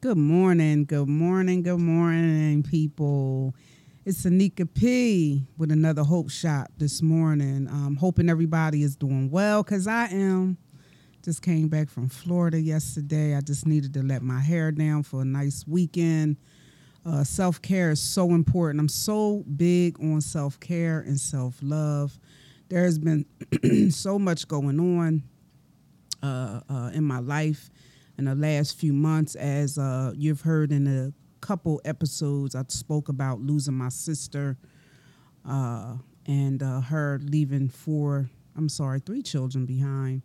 Good morning, good morning, good morning, people. It's Anika P with another Hope Shot this morning. Hoping everybody is doing well because I am. Just came back from Florida yesterday. I just needed to let my hair down for a nice weekend. Self-care is so important. I'm so big on self-care and self-love. There's been so much going on in my life in the last few months, as you've heard in a couple episodes. I spoke about losing my sister and her leaving three children behind.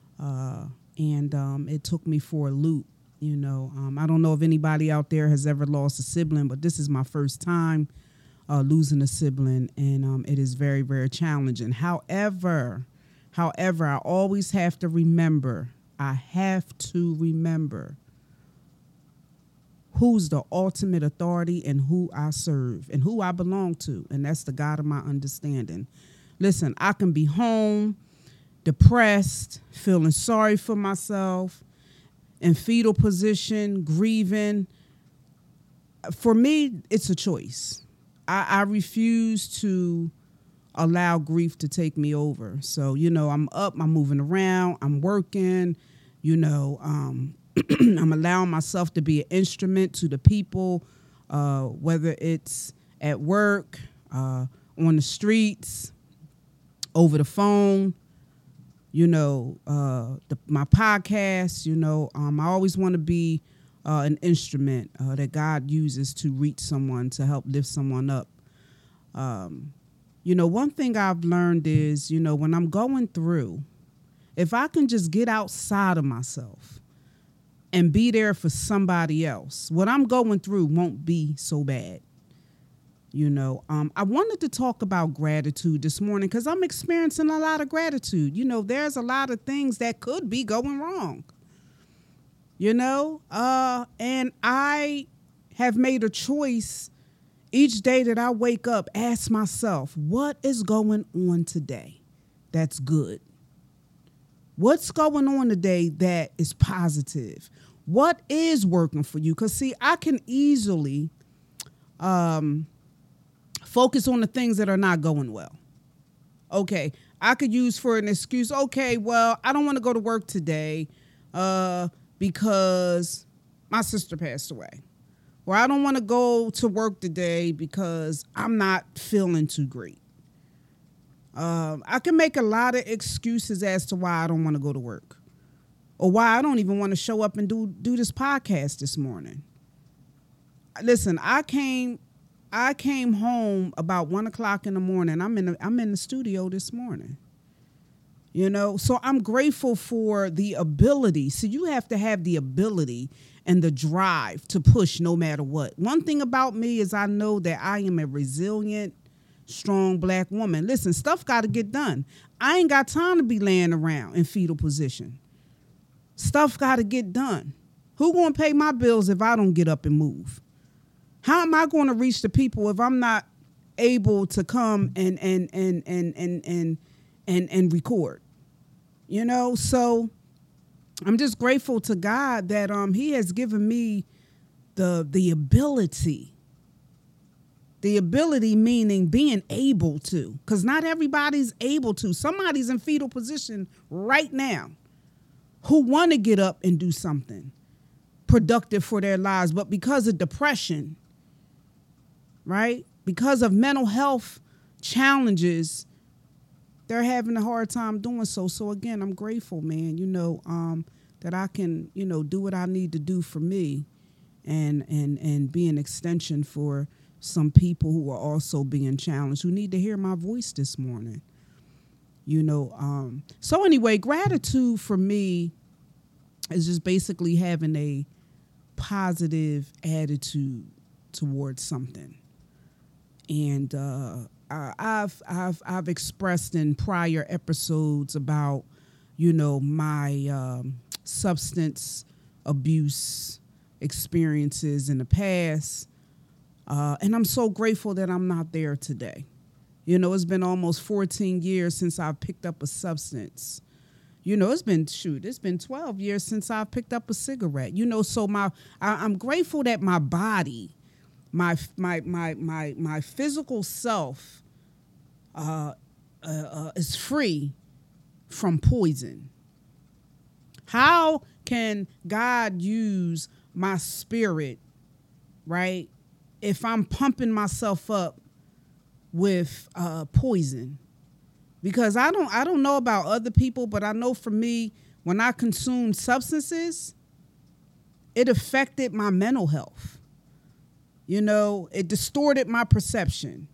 And it took me for a loop. I don't know if anybody out there has ever lost a sibling, but this is my first time losing a sibling, and it is very, very challenging. However, I always have to remember, who's the ultimate authority and who I serve and who I belong to, and that's the God of my understanding. Listen, I can be home, depressed, feeling sorry for myself, in fetal position, grieving. For me, it's a choice. I refuse to allow grief to take me over. So, I'm up, I'm moving around, I'm working, I'm allowing myself to be an instrument to the people, whether it's at work, on the streets, over the phone, my podcast, I always want to be an instrument that God uses to reach someone, to help lift someone up. One thing I've learned is, when I'm going through, if I can just get outside of myself and be there for somebody else, what I'm going through won't be so bad. I wanted to talk about gratitude this morning because I'm experiencing a lot of gratitude. There's a lot of things that could be going wrong, and I have made a choice each day that I wake up, ask myself, what is going on today that's good? What's going on today that is positive? What is working for you? Because, see, I can easily focus on the things that are not going well. Okay, I could use for an excuse, okay, well, I don't want to go to work today because my sister passed away. Or I don't want to go to work today because I'm not feeling too great. I can make a lot of excuses as to why I don't want to go to work, or why I don't even want to show up and do this podcast this morning. Listen, I came home about 1:00 in the morning. I'm in the studio this morning. So I'm grateful for the ability. So you have to have the ability and the drive to push no matter what. One thing about me is I know that I am a resilient, strong Black woman. Listen, stuff got to get done. I ain't got time to be laying around in fetal position. Stuff got to get done. Who going to pay my bills if I don't get up and move? How am I going to reach the people if I'm not able to come and record? So I'm just grateful to God that He has given me the ability. The ability meaning being able to, because not everybody's able to. Somebody's in fetal position right now who want to get up and do something productive for their lives, but because of depression, right? Because of mental health challenges, they're having a hard time doing so. So again, I'm grateful, man, that I can, do what I need to do for me and be an extension for some people who are also being challenged, who need to hear my voice this morning. So anyway, gratitude for me is just basically having a positive attitude towards something. And I've expressed in prior episodes about, my substance abuse experiences in the past. And I'm so grateful that I'm not there today. It's been almost 14 years since I've picked up a substance. It's been 12 years since I've picked up a cigarette. So I'm grateful that my body, my physical self, is free from poison. How can God use my spirit, right, if I'm pumping myself up with poison? Because I don't know about other people, but I know for me, when I consumed substances, it affected my mental health. It distorted my perception.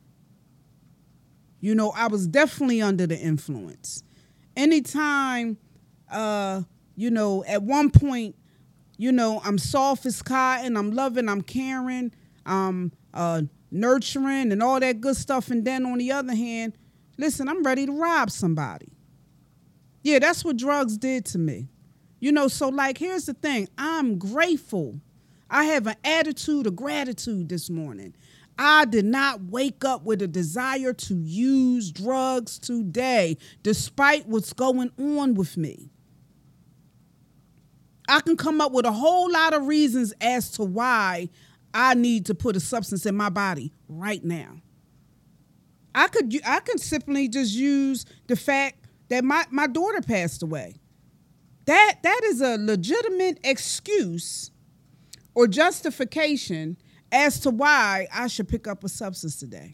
I was definitely under the influence. Anytime, at one point, I'm soft as cotton, I'm loving, I'm caring, I'm nurturing and all that good stuff. And then on the other hand, listen, I'm ready to rob somebody. Yeah, that's what drugs did to me. So like, here's the thing. I'm grateful. I have an attitude of gratitude this morning. I did not wake up with a desire to use drugs today, despite what's going on with me. I can come up with a whole lot of reasons as to why I need to put a substance in my body right now. I could simply just use the fact that my daughter passed away. That is a legitimate excuse or justification as to why I should pick up a substance today.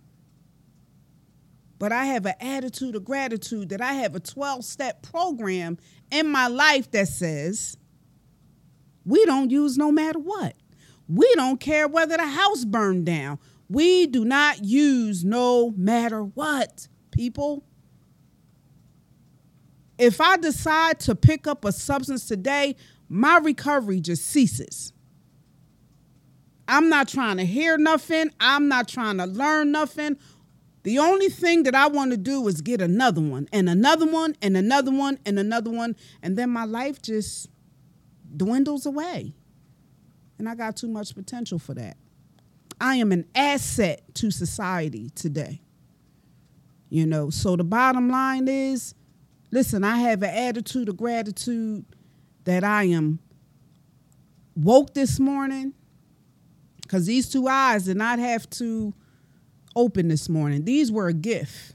But I have an attitude of gratitude that I have a 12-step program in my life that says we don't use no matter what. We don't care whether the house burned down. We do not use no matter what, people. If I decide to pick up a substance today, my recovery just ceases. I'm not trying to hear nothing. I'm not trying to learn nothing. The only thing that I want to do is get another one and another one and another one and another one. And then my life just dwindles away. And I got too much potential for that. I am an asset to society today. So the bottom line is, listen, I have an attitude of gratitude that I am woke this morning. Because these two eyes did not have to open this morning. These were a gift.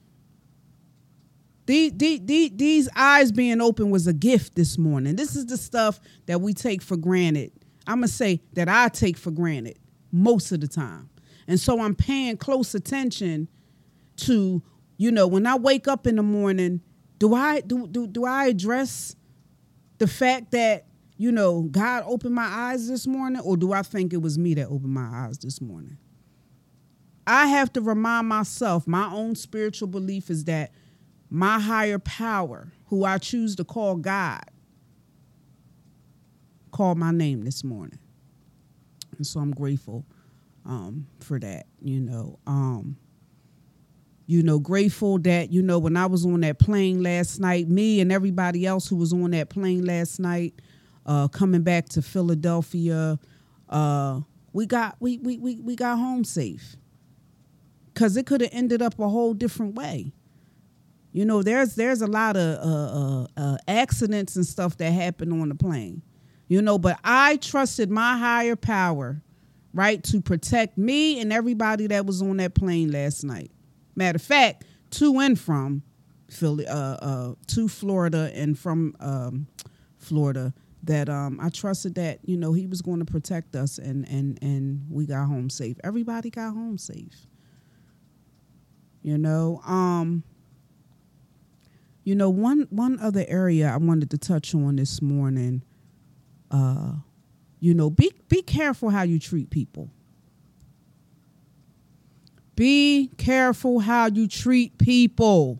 These eyes being open was a gift this morning. This is the stuff that we take for granted. I'm going to say that I take for granted most of the time. And so I'm paying close attention to, when I wake up in the morning, do I address the fact that, God opened my eyes this morning, or do I think it was me that opened my eyes this morning? I have to remind myself, my own spiritual belief is that my higher power, who I choose to call God, called my name this morning. And so I'm grateful for that, grateful that, when I was on that plane last night, me and everybody else who was on that plane last night, coming back to Philadelphia, we got home safe, because it could have ended up a whole different way. There's a lot of accidents and stuff that happen on the plane, but I trusted my higher power, right, to protect me and everybody that was on that plane last night. Matter of fact, to and from Philly, to Florida and from Florida, that I trusted that, he was going to protect us, and we got home safe. Everybody got home safe. One other area I wanted to touch on this morning, be careful how you treat people. Be careful how you treat people.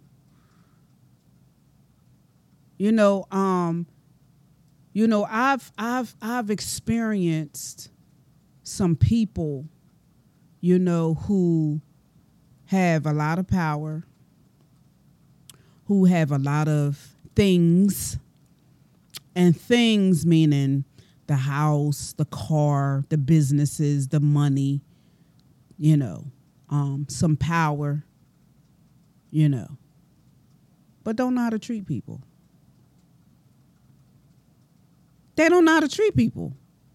I've experienced some people, who have a lot of power, who have a lot of things, and things meaning the house, the car, the businesses, the money, some power, but don't know how to treat people. They don't know how to treat people.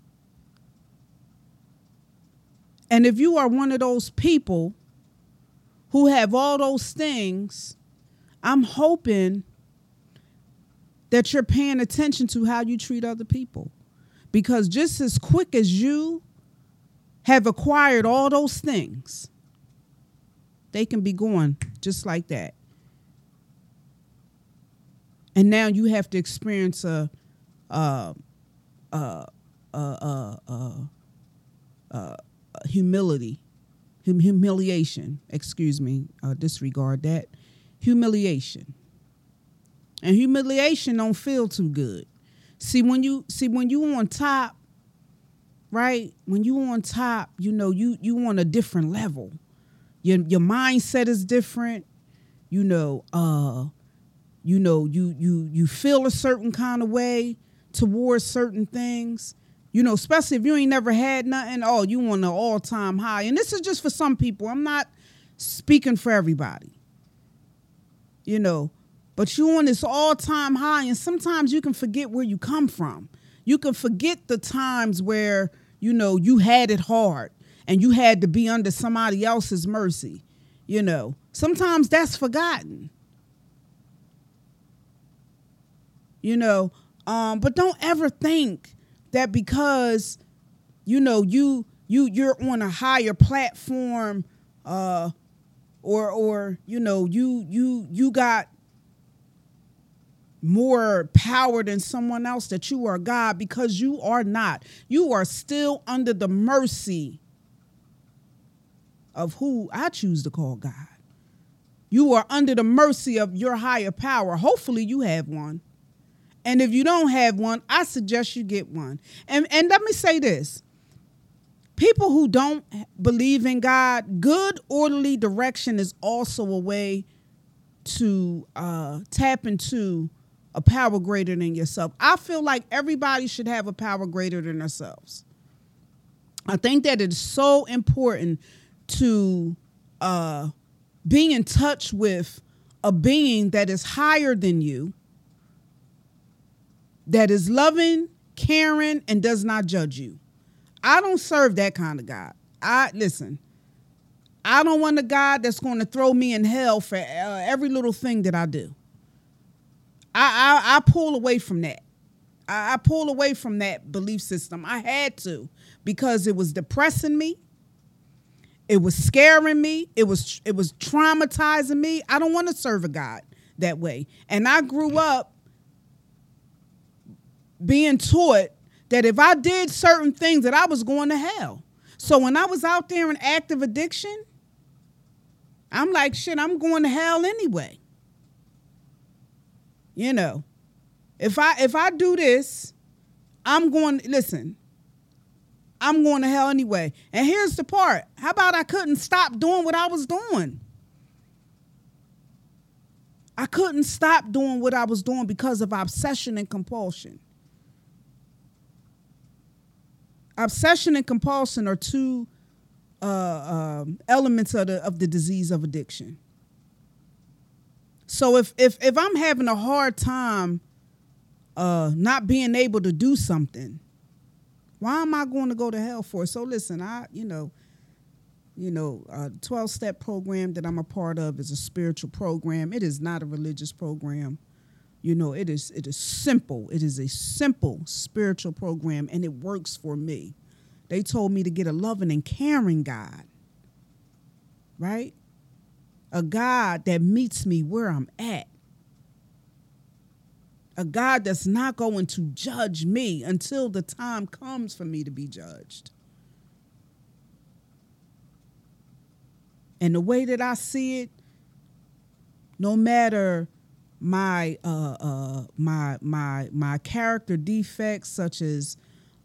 And if you are one of those people who have all those things, I'm hoping that you're paying attention to how you treat other people. Because just as quick as you have acquired all those things, they can be gone just like that. And now you have to experience humiliation. Disregard that. Humiliation. And humiliation don't feel too good. See, when you on top, right? When you on top, you on a different level. Your mindset is different. You feel a certain kind of way towards certain things. Especially if you ain't never had nothing. Oh, you on an all-time high. And this is just for some people. I'm not speaking for everybody. But you on this all-time high, and sometimes you can forget where you come from. You can forget the times where, you had it hard and you had to be under somebody else's mercy. Sometimes that's forgotten. But don't ever think that because, you're on a higher platform, or you got more power than someone else, that you are God, because you are not. You are still under the mercy of who I choose to call God. You are under the mercy of your higher power. Hopefully you have one. And if you don't have one, I suggest you get one. And let me say this. People who don't believe in God, good orderly direction is also a way to tap into a power greater than yourself. I feel like everybody should have a power greater than themselves. I think that it's so important to be in touch with a being that is higher than you, that is loving, caring, and does not judge you. I don't serve that kind of God. I don't want a God that's going to throw me in hell for every little thing that I do. I pull away from that. I pull away from that belief system. I had to, because it was depressing me. It was scaring me. It was traumatizing me. I don't want to serve a God that way. And I grew up being taught that if I did certain things, that I was going to hell. So when I was out there in active addiction, I'm like, shit, I'm going to hell anyway. If I do this, I'm going to hell anyway. And here's the part. How about I couldn't stop doing what I was doing? I couldn't stop doing what I was doing because of obsession and compulsion. Obsession and compulsion are two elements of the disease of addiction. So if I'm having a hard time not being able to do something, why am I going to go to hell for? So listen, 12-step program that I'm a part of is a spiritual program. It is not a religious program. It is simple. It is a simple spiritual program, and it works for me. They told me to get a loving and caring God, right? A God that meets me where I'm at. A God that's not going to judge me until the time comes for me to be judged. And the way that I see it, no matter my character defects, such as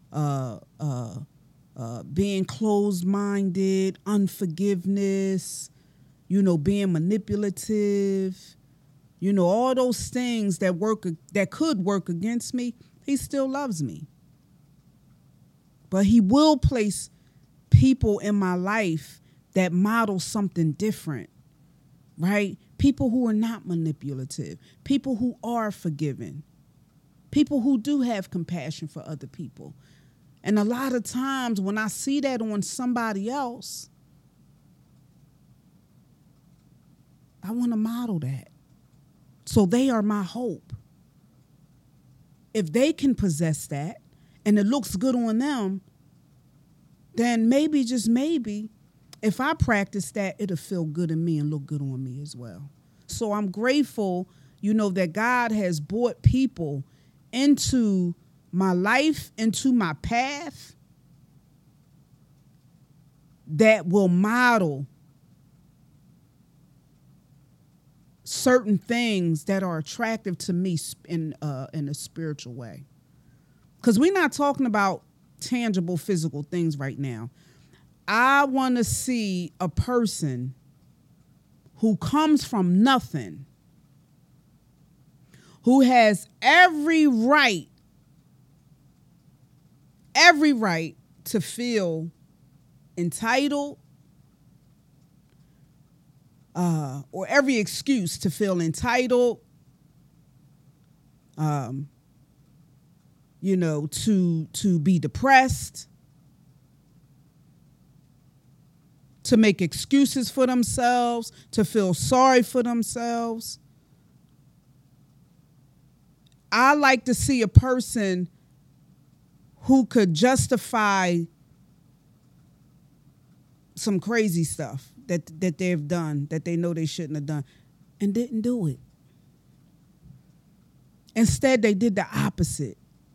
being closed-minded, unforgiveness, being manipulative, all those things that could work against me, he still loves me. But he will place people in my life that model something different, right? people who are not manipulative, people who are forgiving, people who do have compassion for other people. And a lot of times when I see that on somebody else, I want to model that. So they are my hope. If they can possess that and it looks good on them, then maybe, just maybe, if I practice that, it'll feel good in me and look good on me as well. So I'm grateful, that God has brought people into my life, into my path, that will model certain things that are attractive to me in a spiritual way. Because we're not talking about tangible physical things right now. I want to see a person who comes from nothing, who has every right to feel entitled, or every excuse to feel entitled, to be depressed, to make excuses for themselves, to feel sorry for themselves. I like to see a person who could justify some crazy stuff that they've done, that they know they shouldn't have done, and didn't do it. Instead, they did the opposite.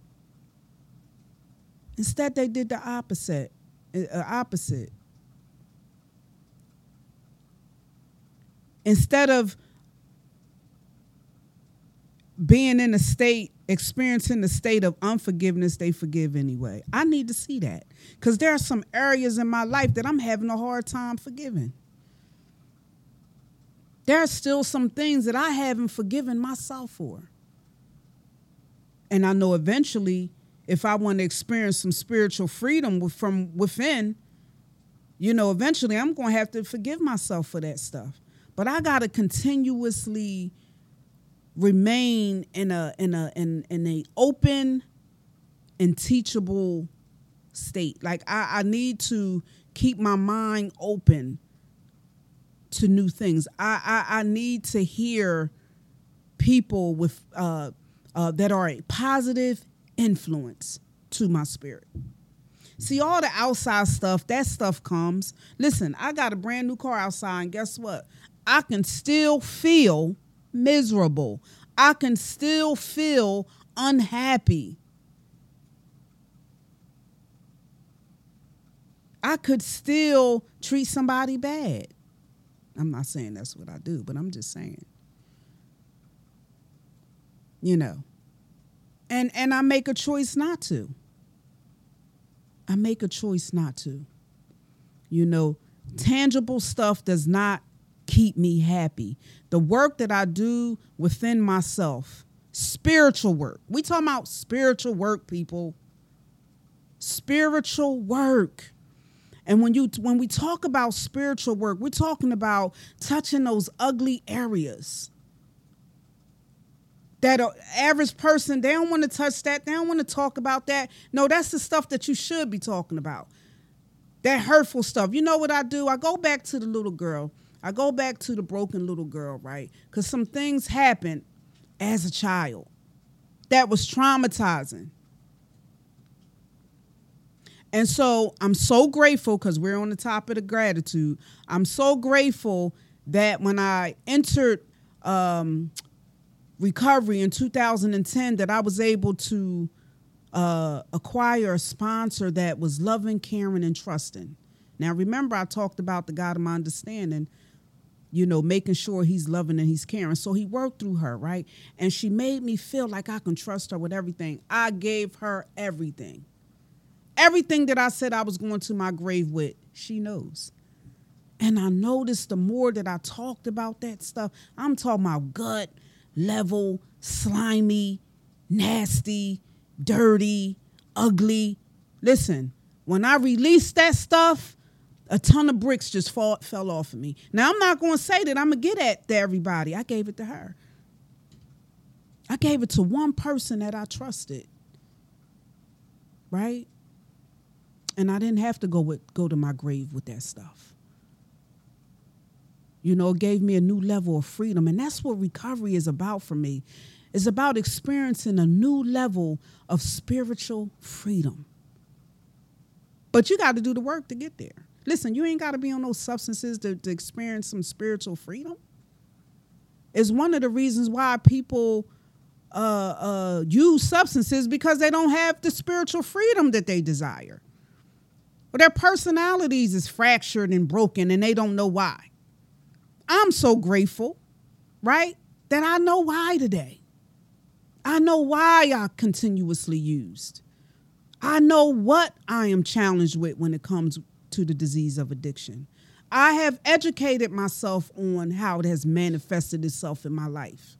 Instead, Instead of being in a state, experiencing the state of unforgiveness, they forgive anyway. I need to see that, because there are some areas in my life that I'm having a hard time forgiving. There are still some things that I haven't forgiven myself for. And I know eventually, if I want to experience some spiritual freedom from within, eventually I'm going to have to forgive myself for that stuff. But I got to continuously remain in a open and teachable state. Like I need to keep my mind open to new things. I need to hear people with that are a positive influence to my spirit. See, all the outside stuff, that stuff comes. Listen, I got a brand new car outside, and guess what? I can still feel miserable. I can still feel unhappy. I could still treat somebody bad. I'm not saying that's what I do, but I'm just saying. And I make a choice not to. Tangible stuff does not keep me happy. The work that I do within myself, spiritual work. We talking about spiritual work, people. Spiritual work. And when we talk about spiritual work, we're talking about touching those ugly areas that an average person, they don't want to touch that. They don't want to talk about that. No, that's the stuff that you should be talking about. That hurtful stuff. You know what I do? I go back to the little girl. I go back to the broken little girl, right? Because some things happened as a child that was traumatizing. And so I'm so grateful, because we're on the topic of gratitude. I'm so grateful that when I entered recovery in 2010, that I was able to acquire a sponsor that was loving, caring, and trusting. Now, remember, I talked about the God of my understanding, making sure he's loving and he's caring. So he worked through her, right? And she made me feel like I can trust her with everything. I gave her everything. Everything that I said I was going to my grave with, she knows. And I noticed the more that I talked about that stuff, I'm talking about gut level, slimy, nasty, dirty, ugly. Listen, when I released that stuff, A ton of bricks just fell off of me. Now, I'm not going to say that I'm going to get at to everybody. I gave it to her. I gave it to one person that I trusted. Right? And I didn't have to go to my grave with that stuff. You know, it gave me a new level of freedom. And that's what recovery is about for me. It's about experiencing a new level of spiritual freedom. But you got to do the work to get there. Listen, you ain't got to be on those substances to experience some spiritual freedom. It's one of the reasons why people use substances, because they don't have the spiritual freedom that they desire. Or their personalities is fractured and broken and they don't know why. I'm so grateful, right, that I know why today. I know why I continuously used. I know what I am challenged with when it comes to the disease of addiction. I have educated myself on how it has manifested itself in my life.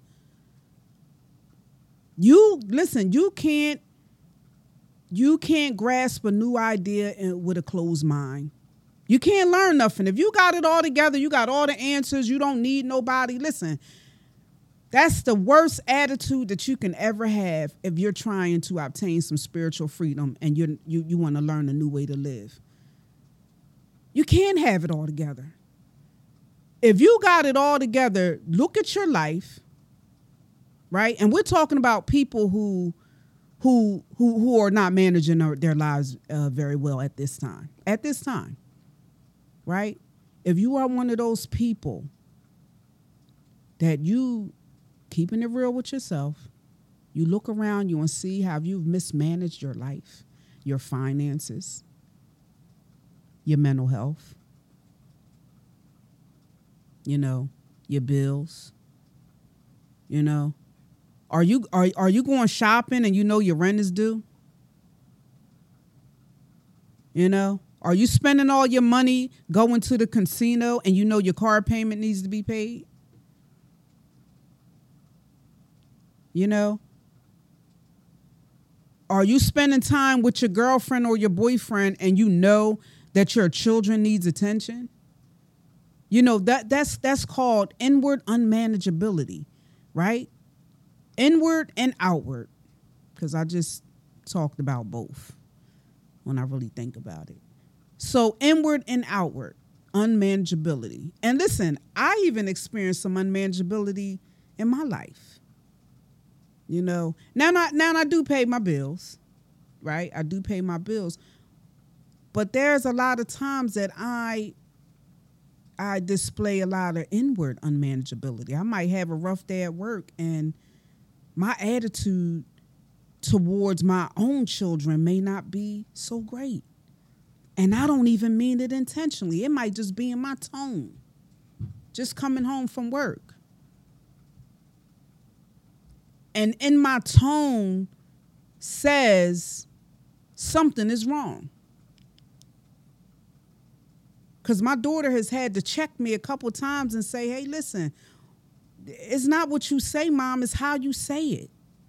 You can't grasp a new idea with a closed mind. You can't learn nothing. If you got it all together, you got all the answers, you don't need nobody. Listen, that's the worst attitude that you can ever have if you're trying to obtain some spiritual freedom and you want to learn a new way to live. You can't have it all together. If you got it all together, look at your life, right? And we're talking about people who are not managing their lives very well at this time. At this time, right? If you are one of those people that you keeping it real with yourself, you look around you and see how you've mismanaged your life, your finances, your mental health, your bills, Are you going shopping and your rent is due? Are you spending all your money going to the casino and your car payment needs to be paid? Are you spending time with your girlfriend or your boyfriend and that your children needs attention? That's called inward unmanageability, right? Inward and outward, because I just talked about both when I really think about it. So inward and outward unmanageability. And listen, I even experienced some unmanageability in my life. Now I do pay my bills, right? I do pay my bills. But there's a lot of times that I display a lot of inward unmanageability. I might have a rough day at work and my attitude towards my own children may not be so great. And I don't even mean it intentionally. It might just be in my tone, just coming home from work. And in my tone says something is wrong. Because my daughter has had to check me a couple times and say, hey, listen, it's not what you say, Mom, it's how you say it.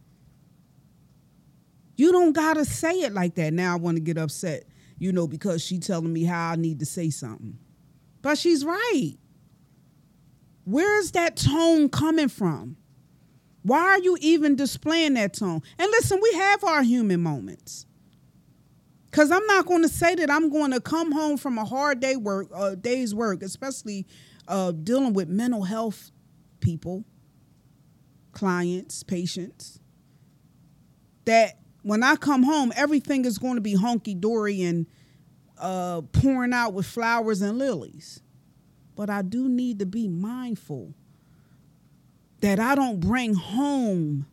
You don't got to say it like that. Now I want to get upset, because she telling me how I need to say something. But she's right. Where's that tone coming from? Why are you even displaying that tone? And listen, we have our human moments. Because I'm not going to say that I'm going to come home from a hard day's work, especially dealing with mental health people, clients, patients, that when I come home, everything is going to be hunky-dory and pouring out with flowers and lilies. But I do need to be mindful that I don't bring home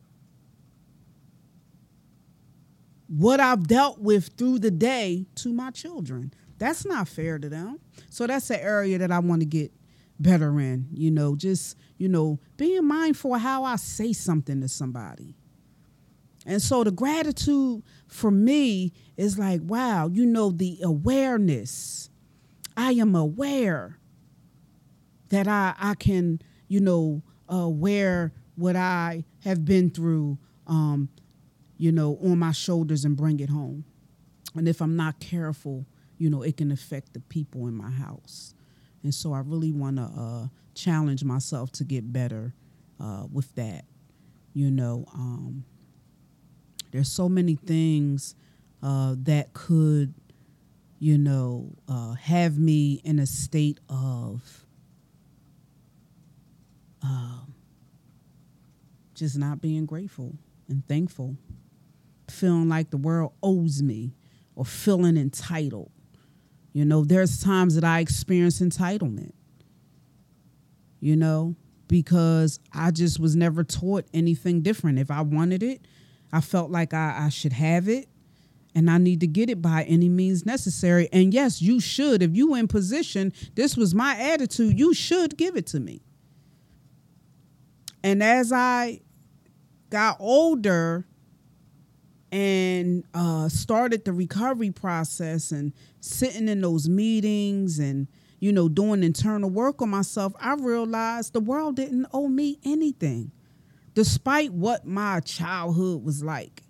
what I've dealt with through the day to my children. That's not fair to them. So that's an area that I want to get better in, being mindful of how I say something to somebody. And so the gratitude for me is like, wow, the awareness. I am aware that I can, wear what I have been through, on my shoulders and bring it home. And if I'm not careful, it can affect the people in my house. And so I really want to challenge myself to get better with that. There's so many things that could, have me in a state of just not being grateful and thankful, feeling like the world owes me or feeling entitled. There's times that I experience entitlement, because I just was never taught anything different. If I wanted it, I felt like I should have it, and I need to get it by any means necessary. And yes, you should. If you in position, this was my attitude, you should give it to me. And as I got older and started the recovery process and sitting in those meetings and, doing internal work on myself, I realized the world didn't owe me anything, despite what my childhood was like,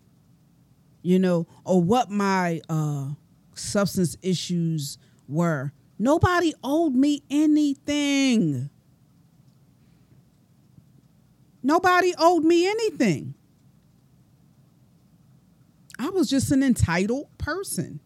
or what my substance issues were. Nobody owed me anything. Nobody owed me anything. I was just an entitled person.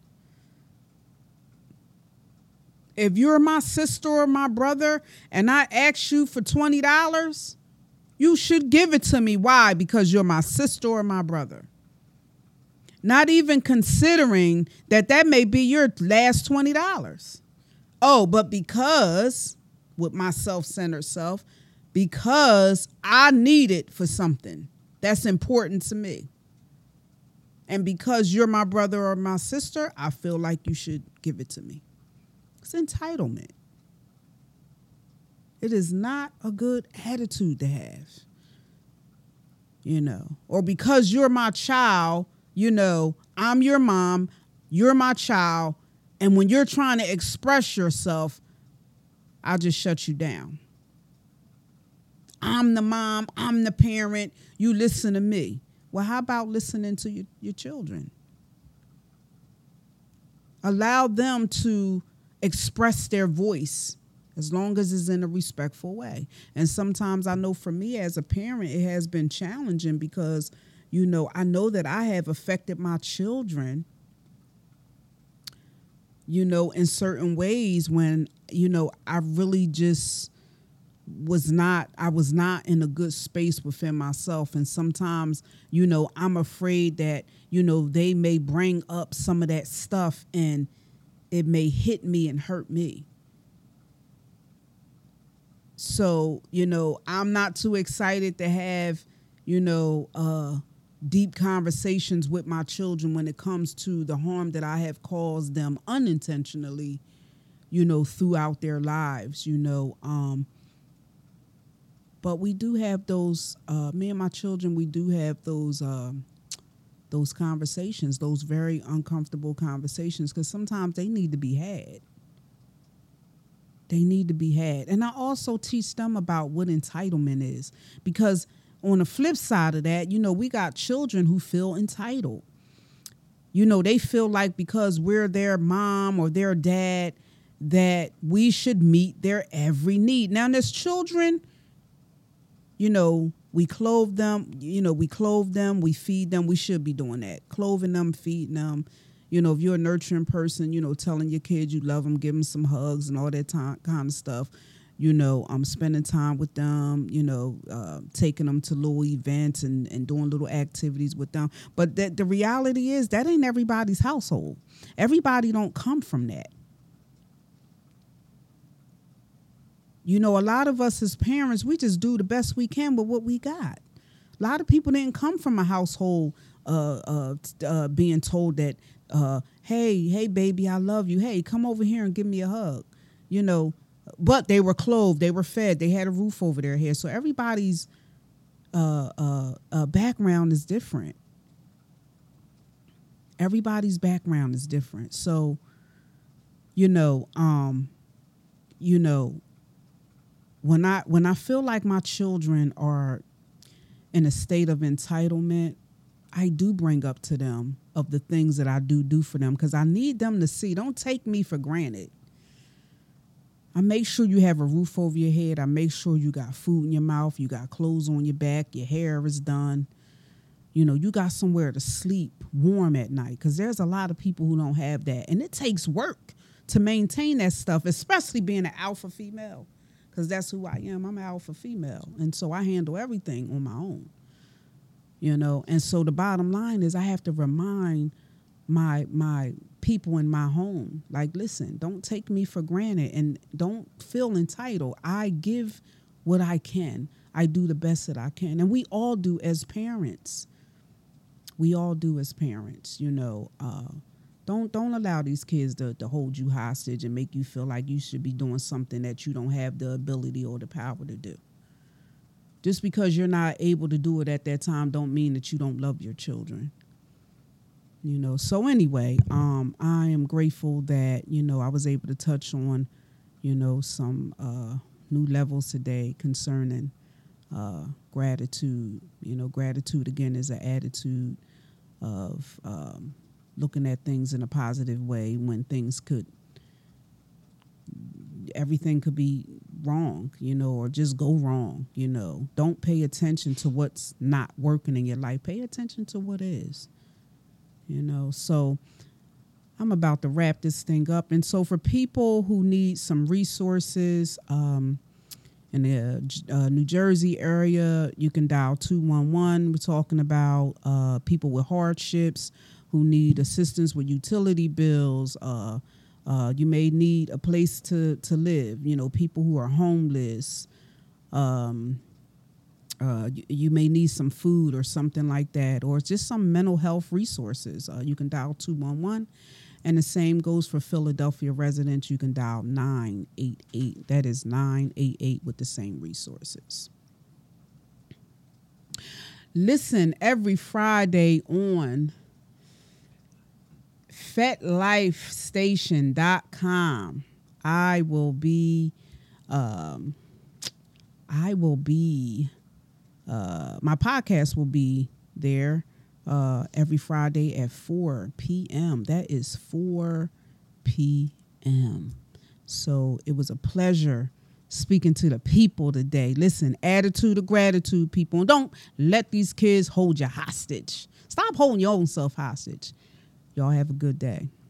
If you're my sister or my brother and I ask you for $20, you should give it to me. Why? Because you're my sister or my brother. Not even considering that may be your last $20. Oh, but because, with my self-centered self, because I need it for something that's important to me. And because you're my brother or my sister, I feel like you should give it to me. It's entitlement. It is not a good attitude to have. Or because you're my child, I'm your mom, you're my child, and when you're trying to express yourself, I'll just shut you down. I'm the mom, I'm the parent, you listen to me. Well, how about listening to your children? Allow them to express their voice as long as it's in a respectful way. And sometimes I know for me as a parent, it has been challenging because, I know that I have affected my children, in certain ways when, I really just I was not in a good space within myself. And sometimes, I'm afraid that, they may bring up some of that stuff and it may hit me and hurt me. So, I'm not too excited to have, deep conversations with my children when it comes to the harm that I have caused them unintentionally, throughout their lives, But we do have those, me and my children, we do have those conversations, those very uncomfortable conversations, because sometimes they need to be had. They need to be had. And I also teach them about what entitlement is, because on the flip side of that, we got children who feel entitled. They feel like because we're their mom or their dad, that we should meet their every need. Now, there's children, we clothe them, we feed them. We should be doing that. Clothing them, feeding them. If you're a nurturing person, telling your kids you love them, give them some hugs and all that kind of stuff. Spending time with them, taking them to little events and doing little activities with them. But the reality is that ain't everybody's household. Everybody don't come from that. A lot of us as parents, we just do the best we can with what we got. A lot of people didn't come from a household being told that, hey, baby, I love you. Hey, come over here and give me a hug. But they were clothed, they were fed, they had a roof over their head. So everybody's background is different. Everybody's background is different. So, when I feel like my children are in a state of entitlement, I do bring up to them of the things that I do for them, because I need them to see. Don't take me for granted. I make sure you have a roof over your head. I make sure you got food in your mouth. You got clothes on your back. Your hair is done. You know, you got somewhere to sleep warm at night, because there's a lot of people who don't have that. And it takes work to maintain that stuff, especially being an alpha female, because that's who I am. I'm an alpha female. And so I handle everything on my own, you know. And so the bottom line is I have to remind my people in my home, like, listen, don't take me for granted and don't feel entitled. I give what I can. I do the best that I can. And we all do as parents. We all do as parents, you know. Don't allow these kids to hold you hostage and make you feel like you should be doing something that you don't have the ability or the power to do. Just because you're not able to do it at that time don't mean that you don't love your children. You know, so anyway, I am grateful that, you know, I was able to touch on, you know, some new levels today concerning gratitude. You know, gratitude, again, is an attitude of looking at things in a positive way when everything could be wrong, you know, or just go wrong, you know. Don't pay attention to what's not working in your life. Pay attention to what is. You know, so I'm about to wrap this thing up. And so for people who need some resources in the New Jersey area, you can dial 211. We're talking about people with hardships who need assistance with utility bills. You may need a place to live, you know, people who are homeless. You may need some food or something like that, or just some mental health resources. You can dial 211, and the same goes for Philadelphia residents. You can dial 988. That is 988 with the same resources. Listen, every Friday on FetLifeStation.com, I will be my podcast will be there every Friday at 4 p.m. That is 4 p.m. So it was a pleasure speaking to the people today. Listen, attitude of gratitude, people. And don't let these kids hold you hostage. Stop holding your own self hostage. Y'all have a good day.